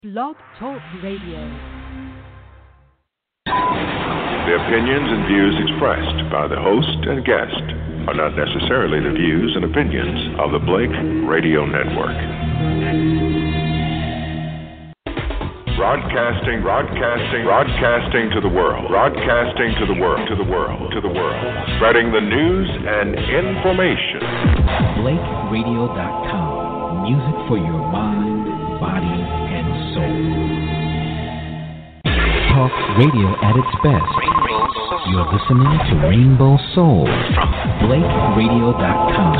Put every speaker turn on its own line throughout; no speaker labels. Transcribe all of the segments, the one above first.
Blog Talk Radio.
The opinions and views expressed by the host and guest are not necessarily the views and opinions of the Blake Radio Network. Broadcasting to the world. Broadcasting to the world. Spreading the news and information.
BlakeRadio.com. Music for your mind, body, and soul. Talk radio at its best. You're listening to Rainbow Soul from BlakeRadio.com.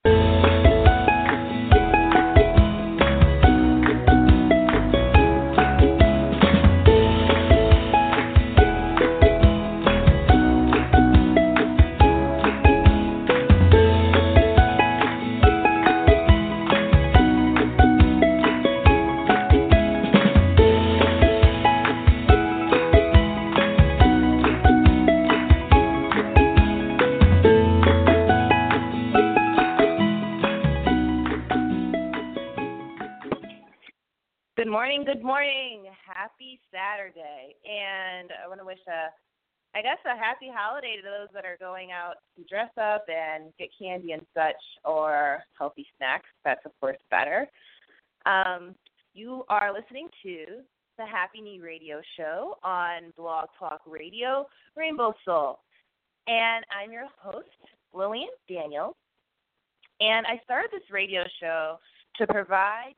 Good morning. Happy Saturday. And I want to wish a happy holiday to those that are going out to dress up and get candy and such, or healthy snacks. That's, of course, better. You are listening to the Happy Knee Radio Show on Blog Talk Radio, Rainbow Soul. And I'm your host, Lillian Daniels. And I started this radio show to provide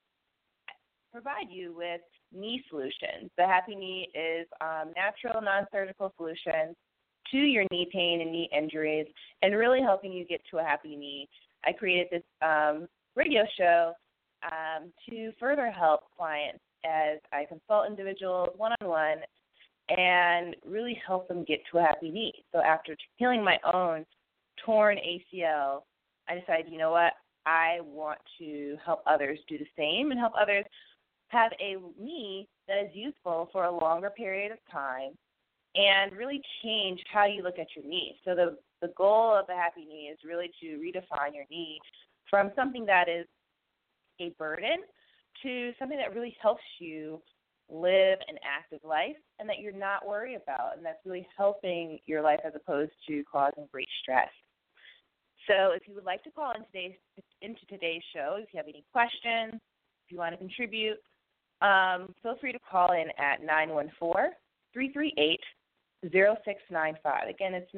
you with knee solutions. The Happy Knee is natural, non-surgical solutions to your knee pain and knee injuries, and really helping you get to a happy knee. I created this radio show to further help clients as I consult individuals one-on-one and really help them get to a happy knee. So after healing my own torn ACL, I decided, you know what, I want to help others do the same and help others have a knee that is useful for a longer period of time and really change how you look at your knee. So the goal of the Happy Knee is really to redefine your knee from something that is a burden to something that really helps you live an active life and that you're not worried about, and that's really helping your life as opposed to causing great stress. So if you would like to call into today's show, if you have any questions, if you want to contribute, feel free to call in at 914-338-0695. Again, it's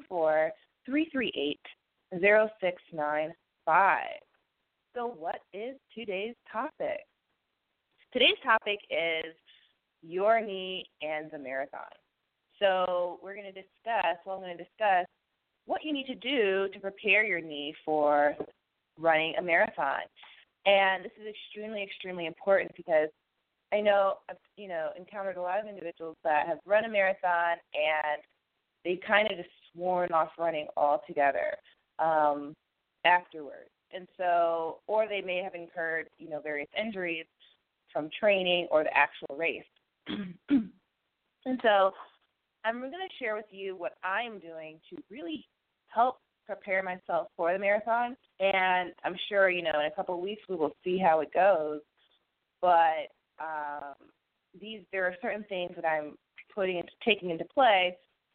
914-338-0695. So what is today's topic? Today's topic is your knee and the marathon. So I'm going to discuss what you need to do to prepare your knee for running a marathon. And this is extremely, extremely important because I know I've encountered a lot of individuals that have run a marathon and they kind of just sworn off running altogether afterwards. And so, or they may have incurred, various injuries from training or the actual race. And so I'm going to share with you what I'm doing to really help prepare myself for the marathon. And I'm sure, in a couple of weeks we will see how it goes. But there are certain things that I'm taking into play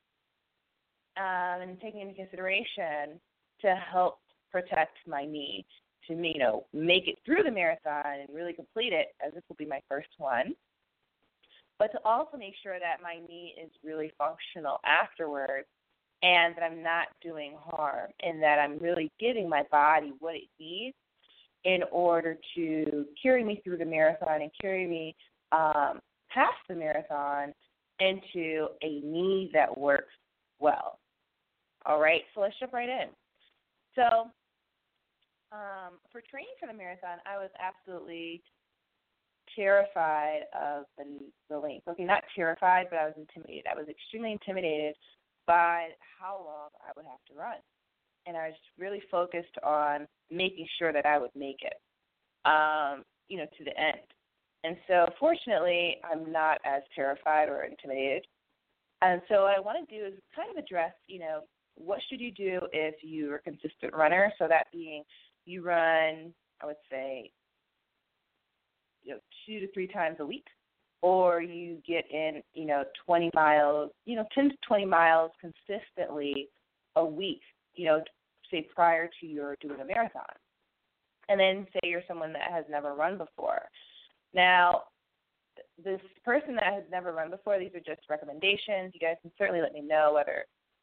and taking into consideration to help protect my knee to, make it through the marathon and really complete it, as this will be my first one. But to also make sure that my knee is really functional afterwards and that I'm not doing harm and that I'm really giving my body what it needs in order to carry me through the marathon and carry me past the marathon into a knee that works well. All right, so let's jump right in. So for training for the marathon, I was absolutely terrified of the length. Okay, not terrified, but I was intimidated. I was extremely intimidated by how long I would have to run. And I was really focused on making sure that I would make it, to the end. And so, fortunately, I'm not as terrified or intimidated. And so what I want to do is kind of address, what should you do if you're a consistent runner? So that being you run, I would say, 2 to 3 times a week, or you get in 20 miles, 10 to 20 miles consistently a week, say prior to your doing a marathon. And then say you're someone that has never run before. Now, this person that has never run before, these are just recommendations. You guys can certainly let me know whether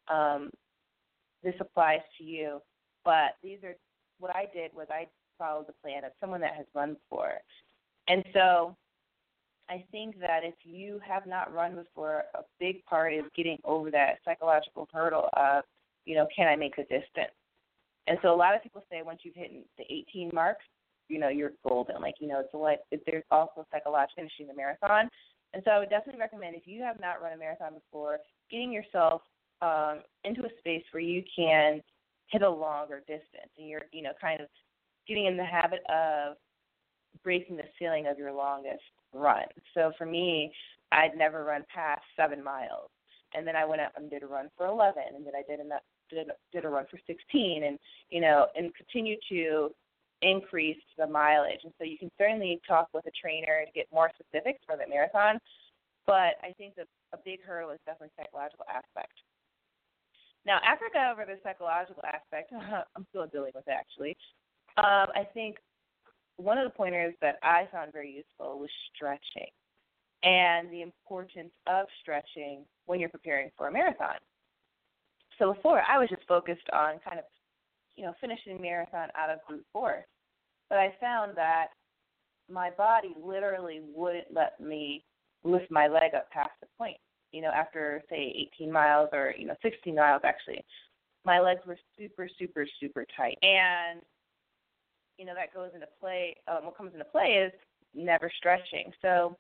this applies to you. But these are what I did was I followed the plan of someone that has run before. And so I think that if you have not run before, a big part is getting over that psychological hurdle of, can I make the distance? And so a lot of people say once you've hit the 18 marks, you're golden. There's also psychological finishing the marathon. And so I would definitely recommend, if you have not run a marathon before, getting yourself into a space where you can hit a longer distance, and you're, kind of getting in the habit of breaking the ceiling of your longest run. So for me, I'd never run past 7 miles, and then I went out and did a run for 11, and then I did a run for 16, and and continue to increase the mileage. And so you can certainly talk with a trainer to get more specifics for the marathon, but I think that a big hurdle is definitely psychological aspect. Now, after I got over the psychological aspect, I'm still dealing with it actually. I think one of the pointers that I found very useful was stretching and the importance of stretching when you're preparing for a marathon. So before, I was just focused on kind of, finishing marathon out of brute force. But I found that my body literally wouldn't let me lift my leg up past the point. After, say, 18 miles or, 16 miles actually, my legs were super, super, super tight. And, that goes into play. What comes into play is never stretching. So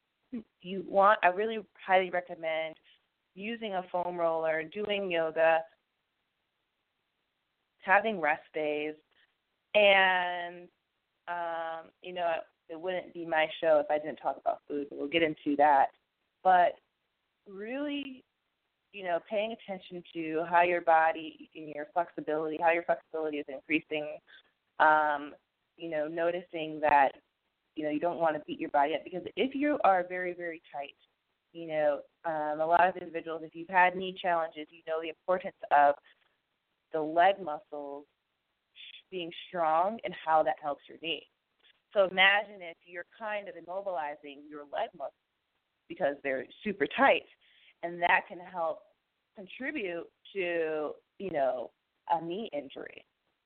I really highly recommend using a foam roller, doing yoga, having rest days, and, it wouldn't be my show if I didn't talk about food, but we'll get into that. But really, paying attention to how your body and how your flexibility is increasing, noticing that, you don't want to beat your body up, because if you are very, very tight, a lot of individuals, if you've had knee challenges, the importance of the leg muscles being strong and how that helps your knee. So imagine if you're kind of immobilizing your leg muscles because they're super tight, and that can help contribute to, a knee injury.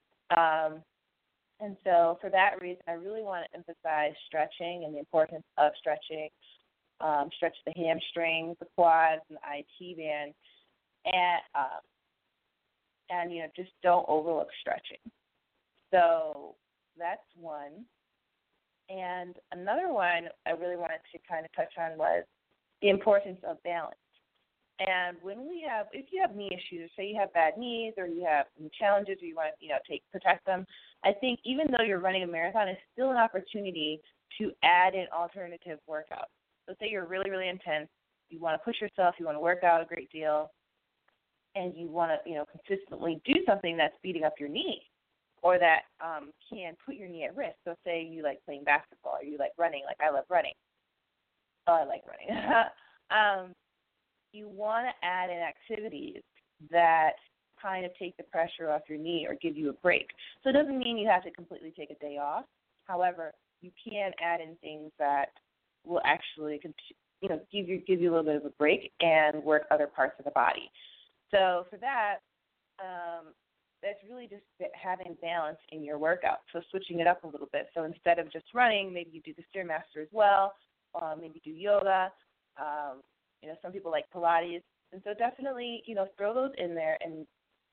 And so for that reason, I really want to emphasize stretching and the importance of stretching. Stretch the hamstrings, the quads, and the IT band, and just don't overlook stretching. So that's one. And another one I really wanted to kind of touch on was the importance of balance. And if you have knee issues, say you have bad knees or you have some challenges or you want to, protect them, I think even though you're running a marathon, it's still an opportunity to add in alternative workouts. So say you're really, really intense, you want to push yourself, you want to work out a great deal, and you want to, consistently do something that's beating up your knee or that can put your knee at risk. So say you like playing basketball or you like running, like I love running. Oh, I like running. You want to add in activities that kind of take the pressure off your knee or give you a break. So it doesn't mean you have to completely take a day off. However, you can add in things that will actually, give you a little bit of a break and work other parts of the body. So for that, that's really just having balance in your workout. So switching it up a little bit. So instead of just running, maybe you do the Stairmaster as well. Maybe do yoga. Some people like Pilates. And so definitely, throw those in there. And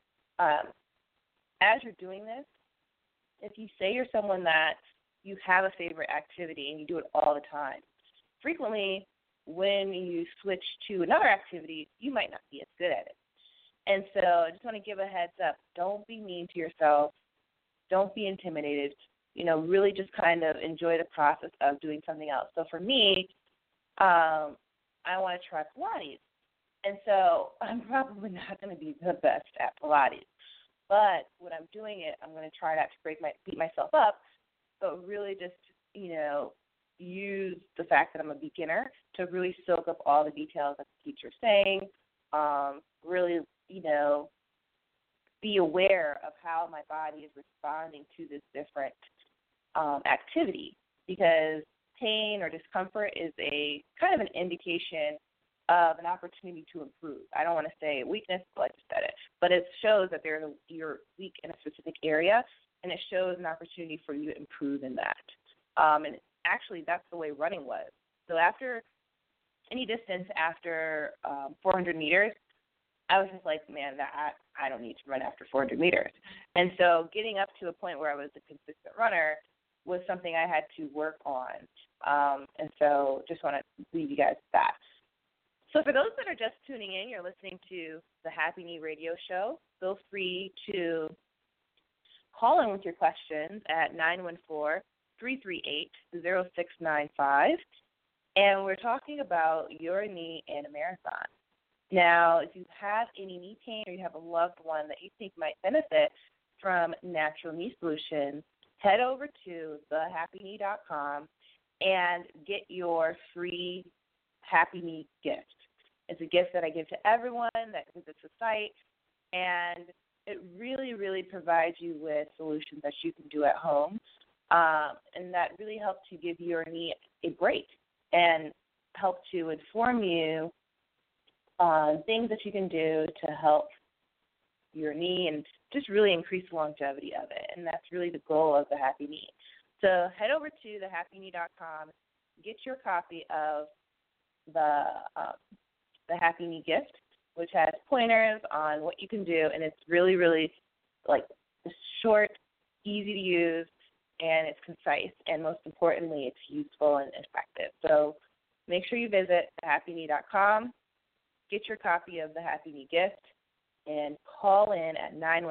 as you're doing this, if you say you're someone that you have a favorite activity and you do it all the time, frequently when you switch to another activity, you might not be as good at it. And so I just want to give a heads up. Don't be mean to yourself. Don't be intimidated. Really just kind of enjoy the process of doing something else. So for me, I want to try Pilates. And so I'm probably not going to be the best at Pilates. But when I'm doing it, I'm going to try not to beat myself up, but really just, use the fact that I'm a beginner to really soak up all the details that the teacher's saying, really, be aware of how my body is responding to this different activity, because pain or discomfort is a kind of an indication of an opportunity to improve. I don't want to say weakness, but I just said it. But it shows that you're weak in a specific area, and it shows an opportunity for you to improve in that. And actually, that's the way running was. So after any distance after 400 meters, I was just like, man, I don't need to run after 400 meters. And so getting up to a point where I was a consistent runner was something I had to work on. And so just want to leave you guys with that. So for those that are just tuning in, you're listening to the Happy Knee Radio Show. Feel free to call in with your questions at 914-338-0695. And we're talking about your knee in a marathon. Now, if you have any knee pain or you have a loved one that you think might benefit from Natural Knee Solutions, head over to thehappyknee.com and get your free Happy Knee gift. It's a gift that I give to everyone that visits the site, and it really, really provides you with solutions that you can do at home, and that really help to give your knee a break and help to inform you on things that you can do to help your knee and just really increase the longevity of it. And that's really the goal of the Happy Knee. So head over to thehappyknee.com, get your copy of the Happy Knee gift, which has pointers on what you can do, and it's really, really like short, easy to use, and it's concise, and most importantly, it's useful and effective. So make sure you visit thehappyknee.com, get your copy of the Happy Knee gift, and call in at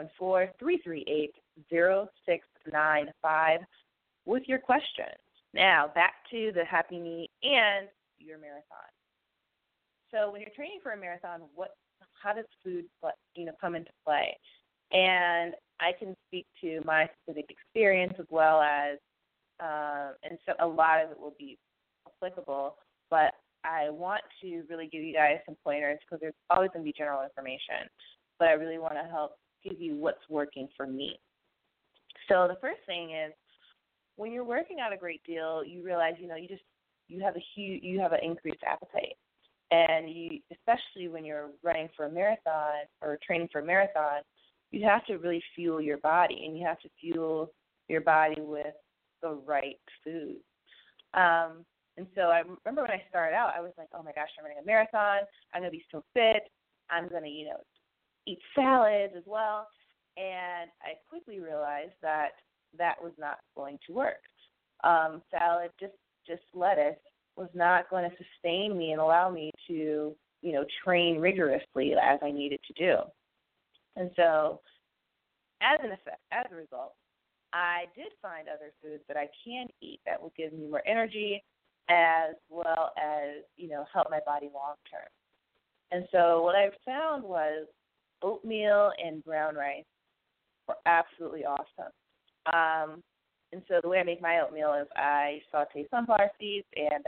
914-338-0695 with your questions. Now, back to the Happy Knee and your marathon. So when you're training for a marathon, how does food come into play? And I can speak to my specific experience as well as, and so a lot of it will be applicable, but I want to really give you guys some pointers because there's always going to be general information, but I really want to help give you what's working for me. So the first thing is, when you're working out a great deal, you realize, you have an increased appetite. And especially when you're running for a marathon or training for a marathon, you have to really fuel your body, and you have to fuel your body with the right food. And so I remember when I started out, I was like, oh my gosh, I'm running a marathon. I'm going to be so fit. I'm going to, eat salads as well. And I quickly realized that was not going to work. Salad, just lettuce, was not going to sustain me and allow me to, train rigorously as I needed to do. And so as a result, I did find other foods that I can eat that will give me more energy as well as, help my body long term. And so what I found was oatmeal and brown rice were absolutely awesome. And so the way I make my oatmeal is I saute sunflower seeds, and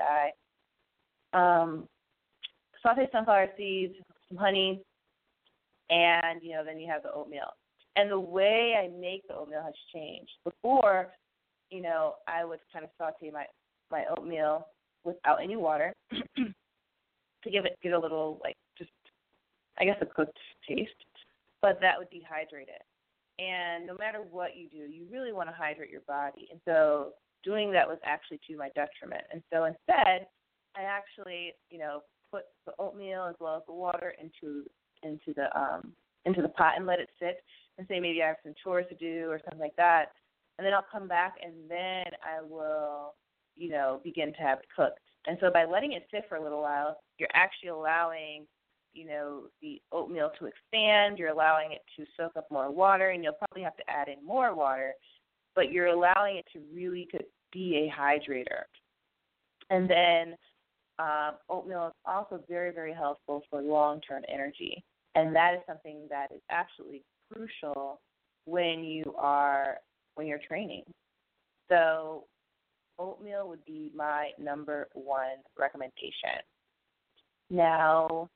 I saute sunflower seeds, some honey, and, then you have the oatmeal. And the way I make the oatmeal has changed. Before, I would kind of saute my oatmeal without any water to get a little, a cooked taste, but that would dehydrate it. And no matter what you do, you really want to hydrate your body. And so doing that was actually to my detriment. And so instead, I actually, put the oatmeal as well as the water into the pot and let it sit, and say maybe I have some chores to do or something like that. And then I'll come back, and then I will, begin to have it cooked. And so by letting it sit for a little while, you're actually allowing the oatmeal to expand, you're allowing it to soak up more water, and you'll probably have to add in more water, but you're allowing it to really be a hydrator. And then oatmeal is also very, very helpful for long-term energy, and that is something that is absolutely crucial when you're training. So oatmeal would be my number one recommendation. Now,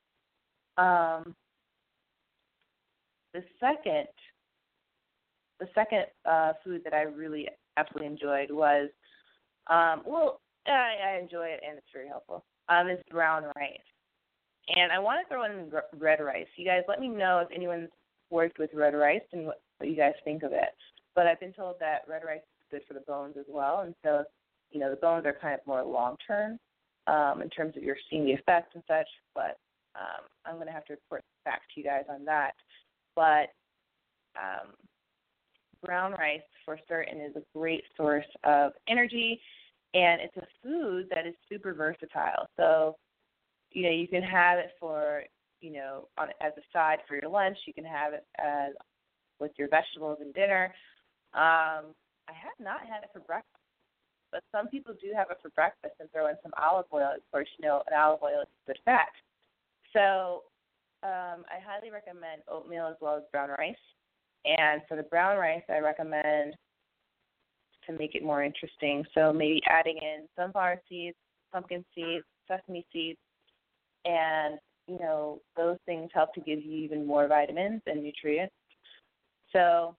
the second food that I really absolutely enjoyed was, I enjoy it and it's very helpful, is brown rice. And I want to throw in red rice. You guys let me know if anyone's worked with red rice and what you guys think of it. But I've been told that red rice is good for the bones as well. And so, the bones are kind of more long-term in terms of you're seeing the effects and such. But I'm going to have to report back to you guys on that. But brown rice, for certain, is a great source of energy. And it's a food that is super versatile. So, you can have it for, as a side for your lunch. You can have it with your vegetables and dinner. I have not had it for breakfast, but some people do have it for breakfast and throw in some olive oil. Of course, an olive oil is good fat. So I highly recommend oatmeal as well as brown rice. And for the brown rice, I recommend to make it more interesting. So maybe adding in sunflower seeds, pumpkin seeds, sesame seeds, and, those things help to give you even more vitamins and nutrients. So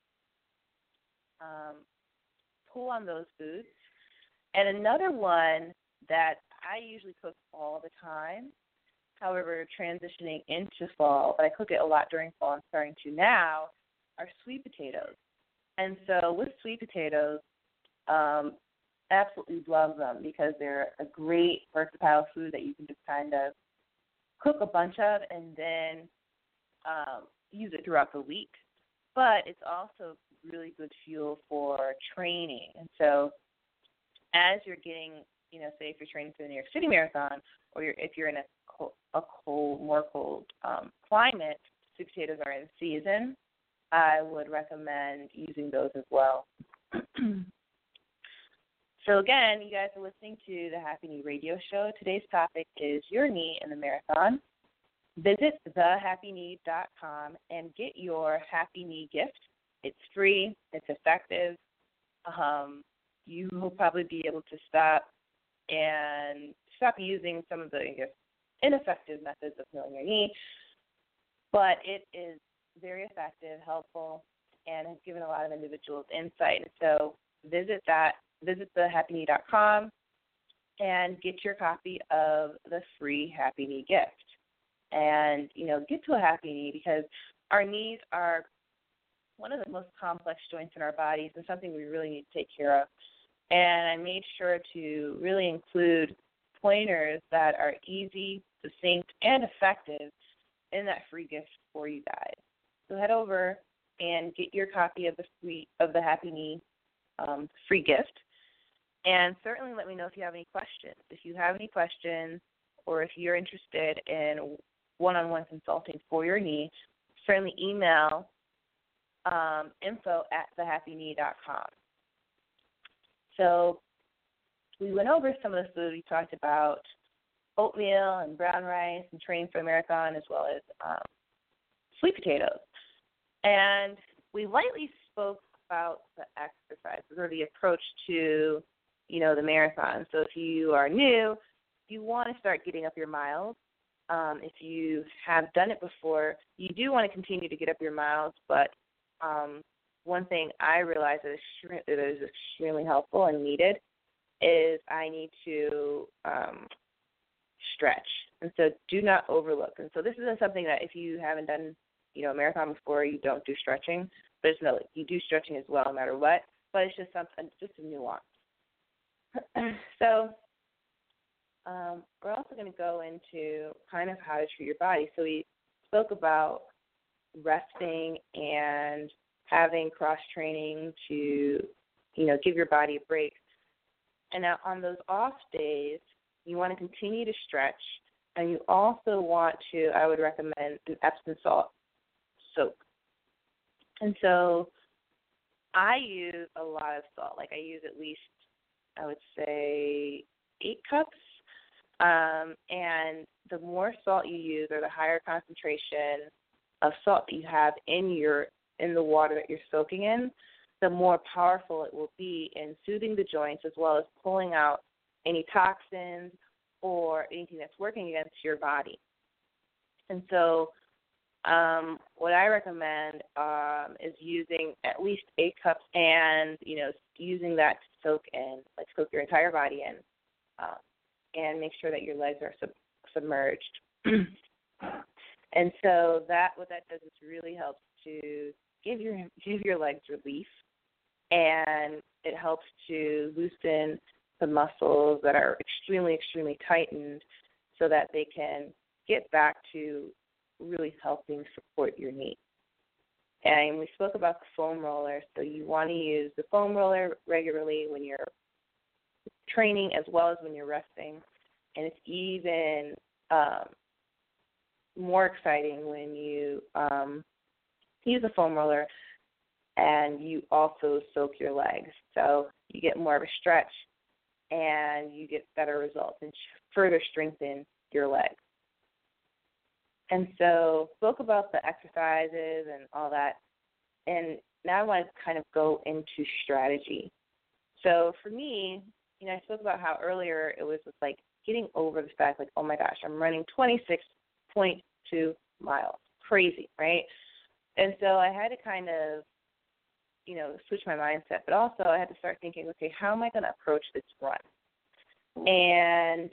pull on those foods. And another one that I usually cook all the time, however, transitioning into fall, but I cook it a lot during fall and starting to now, are sweet potatoes. And so with sweet potatoes, absolutely love them because they're a great versatile food that you can just kind of cook a bunch of and then use it throughout the week. But it's also really good fuel for training. And so as you're getting, say if you're training for the New York City Marathon or if you're in a more cold climate, sweet potatoes are in season. I would recommend using those as well. So again, you guys are listening to the Happy Knee Radio Show. Today's topic is your knee in the marathon. Visit thehappyknee.com and get your Happy Knee gift. It's free. It's effective. You will probably be able to stop using some of the ineffective methods of healing your knee. But it is very effective, helpful, and has given a lot of individuals insight. And so visit thehappyknee.com and get your copy of the free Happy Knee gift. And, get to a happy knee because our knees are one of the most complex joints in our bodies and something we really need to take care of. And I made sure to really include pointers that are easy, succinct, and effective in that free gift for you guys. So head over and get your copy of the Happy Knee free gift. And certainly let me know if you have any questions. If you have any questions or if you're interested in one-on-one consulting for your knee, certainly email info@thehappyknee.com. So we went over some of the food. We talked about oatmeal and brown rice and training for a marathon as well as sweet potatoes. And we lightly spoke about the exercise or the approach to, the marathon. So if you are new, if you want to start getting up your miles, if you have done it before, you do want to continue to get up your miles. But one thing I realized that is extremely helpful and needed is I need to stretch. And so do not overlook. And so this isn't something that if you haven't done, a marathon before, you don't do stretching. But it's not like you do stretching as well no matter what. But it's just a nuance. So we're also going to go into kind of how to treat your body. So we spoke about resting and having cross-training to, give your body a break. And now on those off days, you want to continue to stretch, and you also want to, I would recommend an Epsom salt soak. And so I use a lot of salt. Like I use at least, I would say, 8 cups. And the more salt you use or the higher concentration of salt that you have in the water that you're soaking in, the more powerful it will be in soothing the joints as well as pulling out any toxins or anything that's working against your body. And so what I recommend is using at least 8 cups and, using that to soak your entire body in, and make sure that your legs are submerged. And so what that does is really helps to give your legs relief, and it helps to loosen the muscles that are extremely, extremely tightened so that they can get back to really helping support your knee. And we spoke about the foam roller, so you want to use the foam roller regularly when you're training as well as when you're resting. And it's even more exciting when you use a foam roller and you also soak your legs. So you get more of a stretch and you get better results and further strengthen your legs. And so spoke about the exercises and all that, and now I want to kind of go into strategy. So for me, I spoke about how earlier it was just like getting over the fact, like, oh my gosh, I'm running 26.2 miles. Crazy, right? And so I had to kind of, switch my mindset, but also I had to start thinking, okay, how am I going to approach this run? And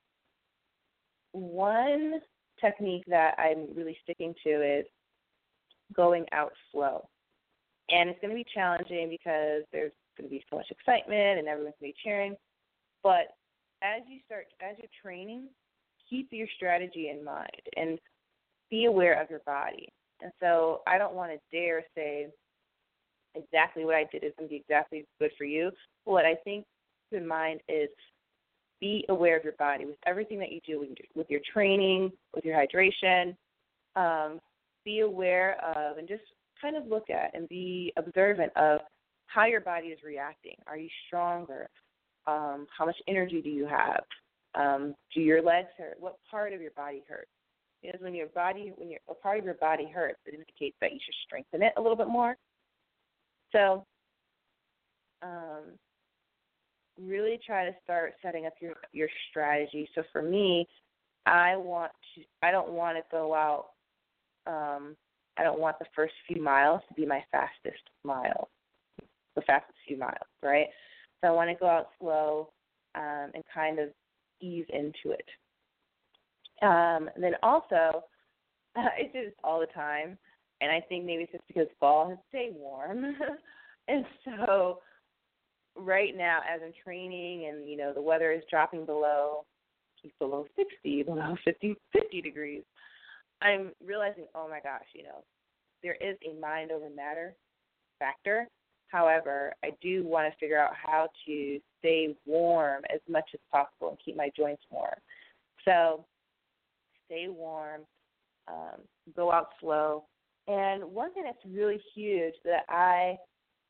one technique that I'm really sticking to is going out slow. And it's going to be challenging because there's going to be so much excitement and everyone's going to be cheering. But as you're training, keep your strategy in mind and be aware of your body. And so I don't want to dare say exactly what I did is going to be exactly good for you. What I think in mind is be aware of your body with everything that you do with your training, with your hydration. Be aware of and just kind of look at and be observant of how your body is reacting. Are you stronger? How much energy do you have? Do your legs hurt? What part of your body hurts? Because when a part of your body hurts, it indicates that you should strengthen it a little bit more. So really try to start setting up your strategy. So for me, I don't want to go out. I don't want the first few miles to be my fastest mile, the fastest few miles, right? So I want to go out slow and kind of ease into it. And then also, I do this all the time, and I think maybe it's just because fall has stayed warm. And so right now, as I'm training and, the weather is dropping below 60, below 50 degrees, I'm realizing, oh, my gosh, there is a mind over matter factor. However, I do want to figure out how to stay warm as much as possible and keep my joints warm. So stay warm, go out slow. And one thing that's really huge that I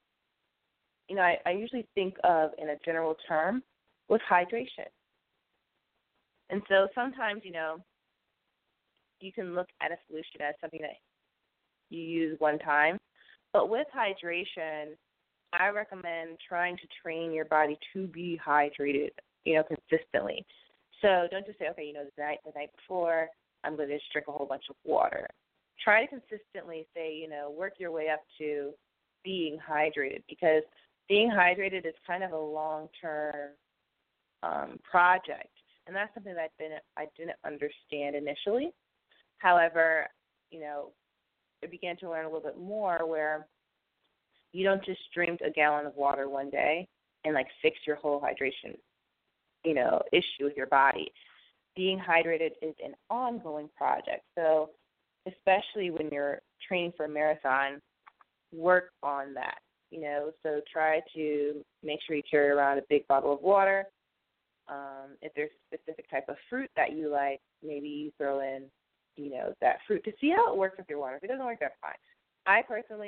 usually think of in a general term was hydration. And so sometimes, you can look at a solution as something that you use one time. But with hydration, I recommend trying to train your body to be hydrated, consistently. So don't just say, okay, the night before, I'm going to just drink a whole bunch of water. Try to consistently say, work your way up to being hydrated, because being hydrated is kind of a long-term project. And that's something that I didn't understand initially. However, I began to learn a little bit more where you don't just drink a gallon of water one day and fix your whole hydration, issue with your body. Being hydrated is an ongoing project. So especially when you're training for a marathon, work on that, So try to make sure you carry around a big bottle of water. If there's a specific type of fruit that you like, maybe you throw in, that fruit to see how it works with your water. If it doesn't work, that's fine. I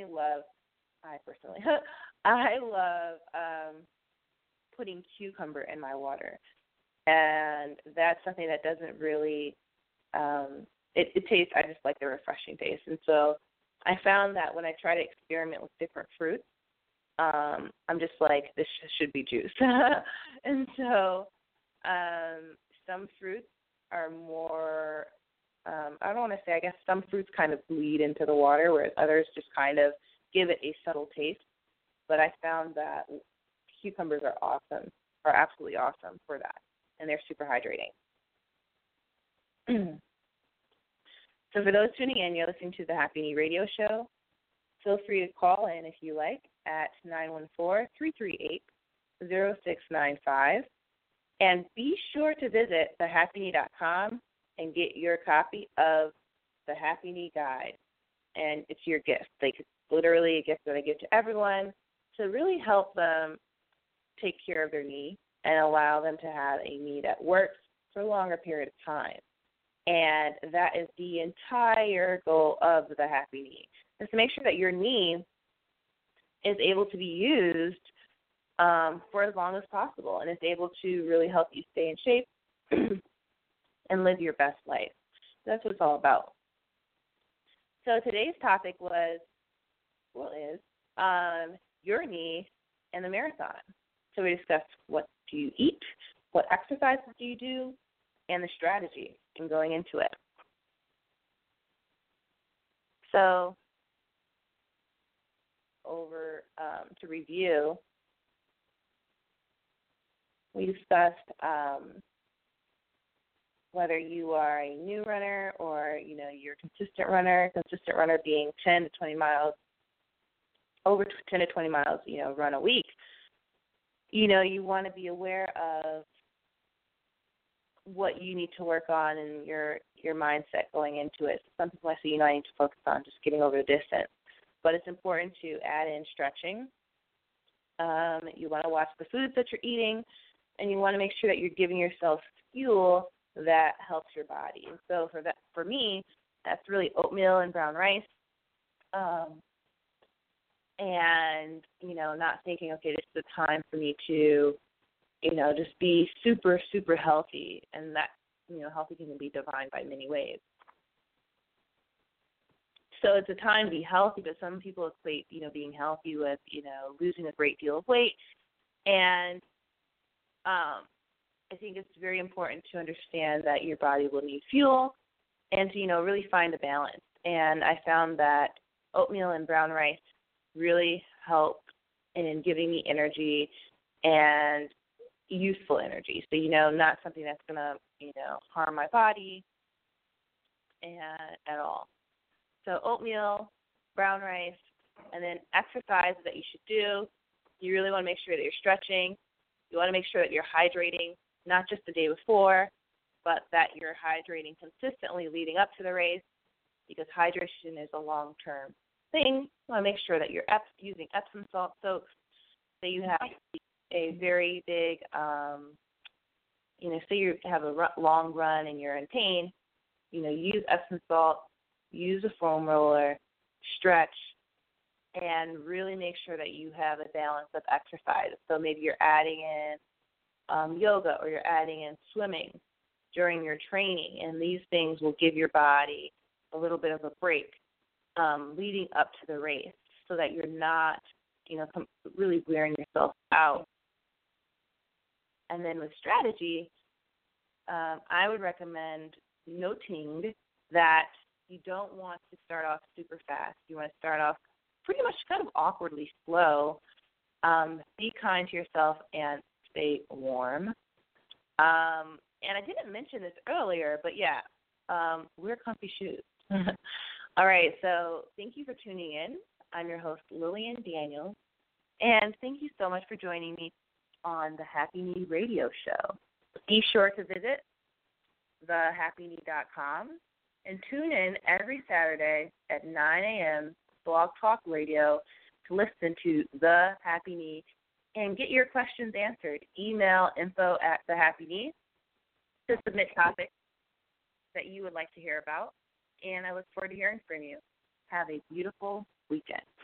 love putting cucumber in my water, and that's something that doesn't really it tastes. I just like the refreshing taste, and so I found that when I try to experiment with different fruits, I'm just like, this should be juice. And so some fruits are more, I don't want to say, I guess some fruits kind of bleed into the water, whereas others just kind of give it a subtle taste. But I found that cucumbers are awesome, are absolutely awesome for that, and they're super hydrating. So for those tuning in, you're listening to the Happy Knee Radio Show. Feel free to call in if you like at 914-338-0695. And be sure to visit thehappyknee.com and get your copy of the Happy Knee Guide. And it's your gift. Like, it's literally a gift that I give to everyone to really help them take care of their knee and allow them to have a knee that works for a longer period of time. And that is the entire goal of the Happy Knee, is to make sure that your knee is able to be used for as long as possible and is able to really help you stay in shape and live your best life. That's what it's all about. So today's topic is your knee and the marathon. So we discussed what do you eat, what exercises do you do, and the strategy in going into it. So to review, we discussed whether you are a new runner or, you're a consistent runner being 10 to 20 miles, over 10 to 20 miles, run a week. You want to be aware of what you need to work on and your mindset going into it. Some people I see, I need to focus on just getting over the distance. But it's important to add in stretching. You want to watch the foods that you're eating, and you want to make sure that you're giving yourself fuel that helps your body. And so for me, that's really oatmeal and brown rice. And, not thinking, okay, this is the time for me to, just be super, super healthy. And that, healthy can be defined by many ways. So it's a time to be healthy, but some people equate, being healthy with, losing a great deal of weight. And I think it's very important to understand that your body will need fuel and to, really find a balance. And I found that oatmeal and brown rice really help in giving me energy and useful energy. So, not something that's going to, harm my body at all. So oatmeal, brown rice, and then exercise that you should do. You really want to make sure that you're stretching. You want to make sure that you're hydrating, not just the day before, but that you're hydrating consistently leading up to the race, because hydration is a long-term thing. You want to make sure that you're using Epsom salt soaks. So you have a very big, say you have a long run and you're in pain, use Epsom salt, use a foam roller, stretch, and really make sure that you have a balance of exercise. So maybe you're adding in yoga, or you're adding in swimming during your training, and these things will give your body a little bit of a break leading up to the race, so that you're not, really wearing yourself out. And then with strategy, I would recommend noting that you don't want to start off super fast. You want to start off pretty much kind of awkwardly slow. Be kind to yourself and stay warm. And I didn't mention this earlier, but yeah, wear comfy shoes. All right, so thank you for tuning in. I'm your host, Lillian Daniels, and thank you so much for joining me on the Happy Knee Radio Show. Be sure to visit thehappyknee.com and tune in every Saturday at 9 a.m. Blog Talk Radio to listen to The Happy Knee and get your questions answered. Email info@thehappyknee to submit topics that you would like to hear about, and I look forward to hearing from you. Have a beautiful weekend.